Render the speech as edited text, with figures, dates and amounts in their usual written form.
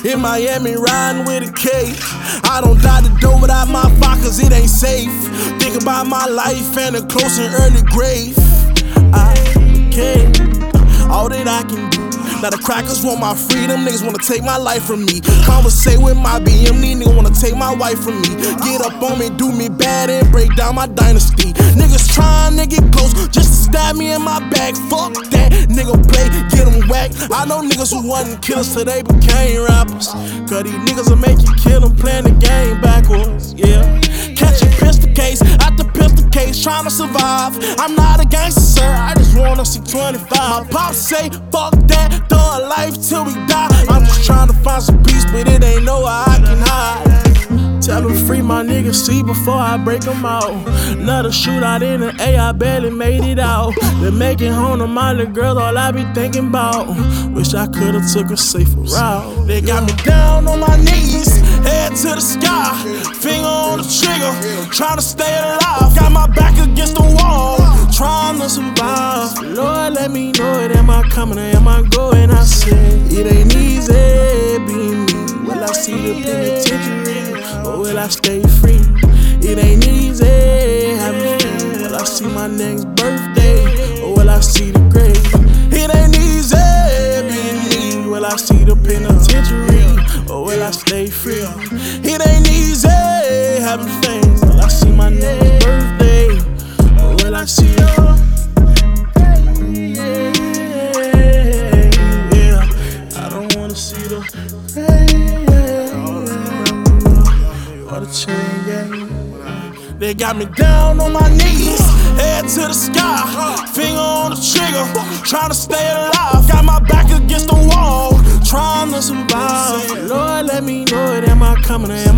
In Miami, riding with a K. I don't die the door without my vodka, cause it ain't safe. Think about my life and a close and early grave. I can't, all that I can do. Now the crackers want my freedom, niggas wanna take my life from me. Conversate with my BM, these niggas wanna take my wife from me. Get up on me, do me bad and break down my dynasty. Niggas trying to get close just to stab me in my back. Fuck that, nigga play, get them whacked. I know niggas who wasn't killers till they became rappers. Cause these niggas will make you kill them playing the game backwards, yeah. Catch a pistol case, out the pistol case, trying to survive. I'm not a gangster, sir, I just wanna see 25. My pops say, fuck that, throw a life till we die. I'm just trying to find some peace, but it ain't nowhere I can hide. Tell them free my niggas, see before I break them out. Another shootout in the A, I barely made it out. Been making home to my little girl, all I be thinking about. Wish I could've took a safer route. They got me down on my knees, head to the sky, finger on the trigger, trying to stay alive. Got my back against the wall, trying to survive. Lord, let me know it, am I coming or am I going? I said, it ain't easy being me. Will I see the penitentiary or will I stay free? It ain't easy having fun. Will I see my next birthday or will I see the grave? It ain't easy being me. Will I see the penitentiary or will I stay free? It ain't easy having fame. Will I see my next birthday or will I see your? Yeah, I don't wanna see the or the chain gang. They got me down on my knees, head to the sky, finger on the trigger, trying to stay alive. Got my back against the wall, trying to survive. Lord, let me know it, am I coming or